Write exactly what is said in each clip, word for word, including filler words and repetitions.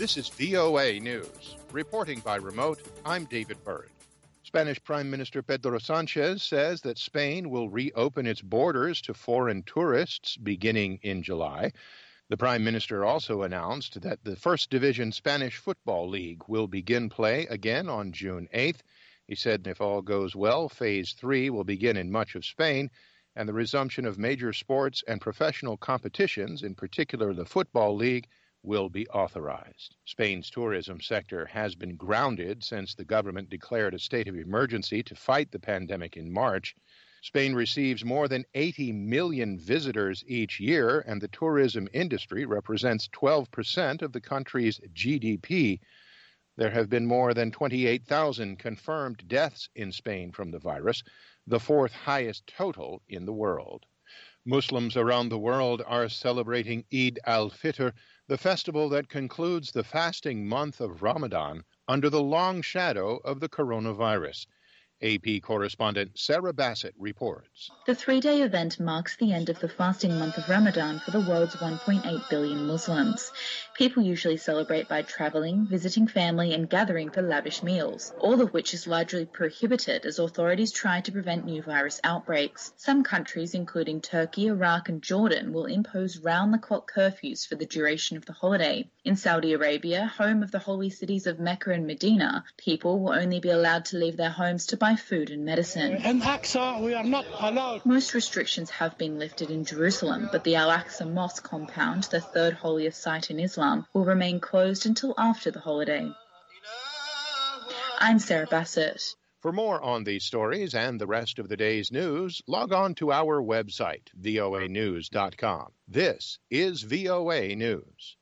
This is V O A News. Reporting by remote, I'm David Byrd. Spanish Prime Minister Pedro Sanchez says that Spain will reopen its borders to foreign tourists beginning in July. The Prime Minister also announced that the First Division Spanish Football League will begin play again on June eighth. He said if all goes well, Phase three will begin in much of Spain, and the resumption of major sports and professional competitions, in particular the Football League, will be authorized. Spain's tourism sector has been grounded since the government declared a state of emergency to fight the pandemic in March. Spain receives more than eighty million visitors each year, and the tourism industry represents twelve percent of the country's G D P. There have been more than twenty-eight thousand confirmed deaths in Spain from the virus, the fourth highest total in the world. Muslims around the world are celebrating Eid al-Fitr, the festival that concludes the fasting month of Ramadan under the long shadow of the coronavirus. A P correspondent Sarah Bassett reports. The three-day event marks the end of the fasting month of Ramadan for the world's one point eight billion Muslims. People usually celebrate by travelling, visiting family and gathering for lavish meals, all of which is largely prohibited as authorities try to prevent new virus outbreaks. Some countries, including Turkey, Iraq and Jordan, will impose round-the-clock curfews for the duration of the holiday. In Saudi Arabia, home of the holy cities of Mecca and Medina, people will only be allowed to leave their homes to buy food and medicine. In Aqsa, we are not allowed. Most restrictions have been lifted in Jerusalem, but the Al-Aqsa Mosque compound, the third holiest site in Islam, will remain closed until after the holiday. I'm Sarah Bassett. For more on these stories and the rest of the day's news, log on to our website, V O A news dot com. This is V O A News.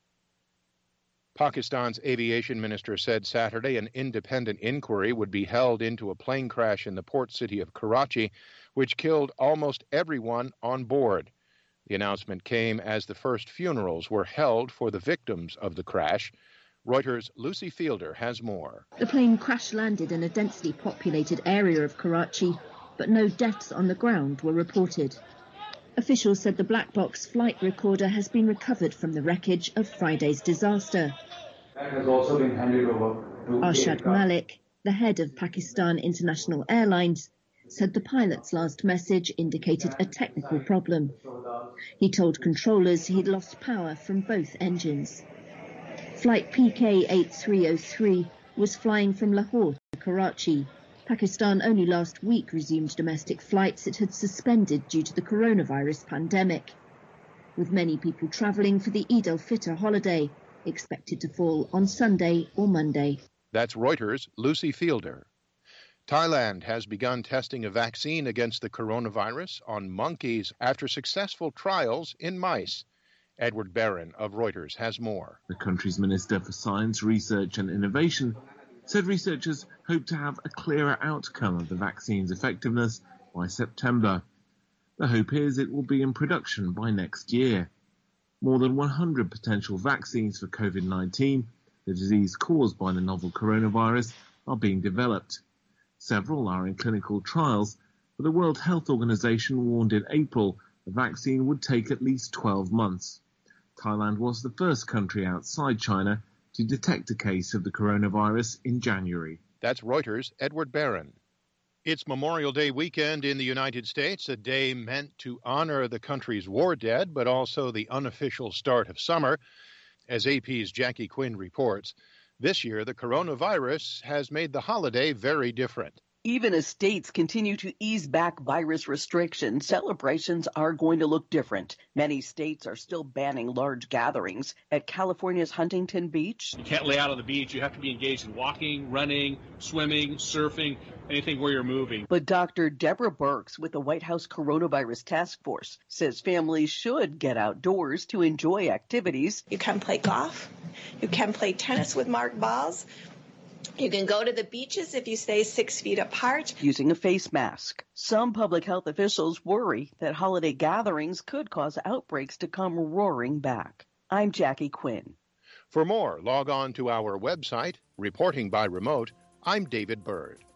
Pakistan's aviation minister said Saturday an independent inquiry would be held into a plane crash in the port city of Karachi, which killed almost everyone on board. The announcement came as the first funerals were held for the victims of the crash. Reuters' Lucy Fielder has more. The plane crash-landed in a densely populated area of Karachi, but no deaths on the ground were reported. Officials said the black box flight recorder has been recovered from the wreckage of Friday's disaster. That has also been handed over to Arshad Malik, the head of Pakistan International Airlines, said the pilot's last message indicated a technical problem. He told controllers he'd lost power from both engines. Flight P K eight three oh three was flying from Lahore to Karachi. Pakistan only last week resumed domestic flights it had suspended due to the coronavirus pandemic, with many people travelling for the Eid al-Fitr holiday, expected to fall on Sunday or Monday. That's Reuters' Lucy Fielder. Thailand has begun testing a vaccine against the coronavirus on monkeys after successful trials in mice. Edward Barron of Reuters has more. The country's Minister for Science, Research and Innovation said researchers hope to have a clearer outcome of the vaccine's effectiveness by September. The hope is it will be in production by next year. More than one hundred potential vaccines for COVID nineteen, the disease caused by the novel coronavirus, are being developed. Several are in clinical trials, but the World Health Organization warned in April the vaccine would take at least twelve months. Thailand was the first country outside China to detect a case of the coronavirus in January. That's Reuters' Edward Barron. It's Memorial Day weekend in the United States, a day meant to honor the country's war dead, but also the unofficial start of summer. As A P's Jackie Quinn reports, this year the coronavirus has made the holiday very different. Even as states continue to ease back virus restrictions, celebrations are going to look different. Many states are still banning large gatherings. At California's Huntington Beach, you can't lay out on the beach. You have to be engaged in walking, running, swimming, surfing, anything where you're moving. But Doctor Deborah Birx with the White House Coronavirus Task Force says families should get outdoors to enjoy activities. You can play golf. You can play tennis with marked balls. You can go to the beaches if you stay six feet apart. Using a face mask. Some public health officials worry that holiday gatherings could cause outbreaks to come roaring back. I'm Jackie Quinn. For more, log on to our website. Reporting by remote, I'm David Byrd.